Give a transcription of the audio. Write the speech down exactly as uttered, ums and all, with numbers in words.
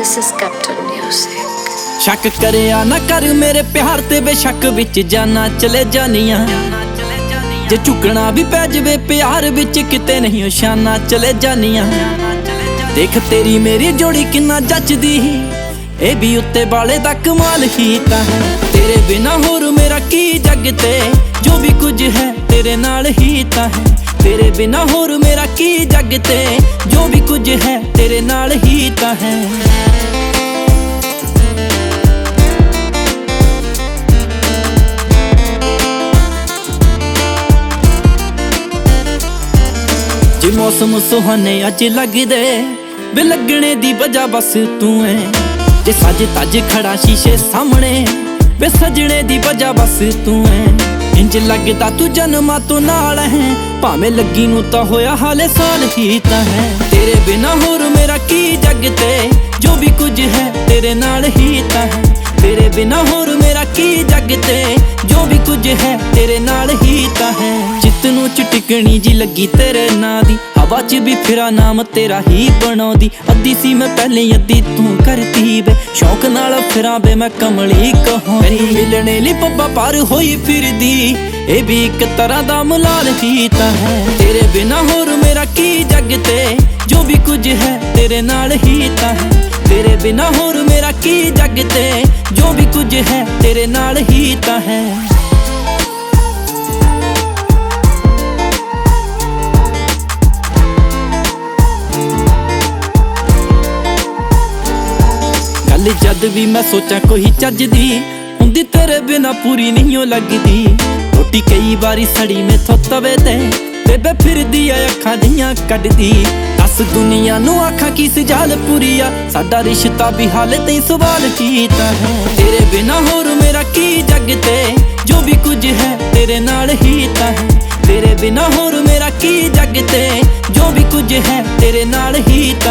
This is Captain Music. शक करिया ना कर मेरे प्यार ते बेशक विच जाना चले जानिया जे झुकना भी पै जवे प्यार विच किते नहीं शाना चले जानिया देख तेरी मेरी जोड़ी किन्ना जचदी ए भी उत्ते वाले दा कमाल ही तां है तेरे बिना होर मेरा की जग ते जो भी कुछ है तेरे नाल ही तां है तेरे बिना होर मेरा की जग ते जो भी कुछ है तेरे नाल ही तां है जे मौसम सुहाने अज लगदे वे लगने दी वजह बस तू है जे सज तज खड़ा शीशे सामने वे सजने दी वजह बस तू है इंज लगदा तू जन्मा तो नाल है भावें लगी नू तां होया हाले साल ही तां है तेरे बिना होर मेरा की जग ते जो भी कुछ है तेरे नाल ही तां है तेरे बिना होर मेरा की जग ते जो भी कुछ है तेरे नाल ही तां है चित नू चटिकनी जी लगी तेरे नां दी हवा च भी फिरा नाम तेरा ही बनाउंदी अद्धी सी मैं पहले अद्धी तू करती वे शौक नाल फिरा वे मैं कमली कहूं मैनू मिलने लई पब्बा पार होई फिरदी ए भी एक तरह दा मुलाल ही तां है तेरे बिना होर मेरा की जग ते जो भी कुछ है तेरे नाल ही तां है तेरे बिना होर मेरा की जग ते जो भी कुछ है तेरे नाल ही तां है गल जद भी मैं सोचा कोई चजदी हुंदी तेरे बिना पूरी नहीं हो लगदी रोटी कई बारी सड़ी में थो तवे ते बेबे फिरदी आ अखां दियां कड्डदी दस दुनिया नू आखां की सजाल पूरीआ साडा रिश्ता भी हाले तई सवाल कीता है तेरे बिना होर मेरा की जग ते जो भी कुछ है तेरे नाल ही तां है तेरे बिना होर मेरा की जग ते जो भी कुछ है तेरे नाल ही तां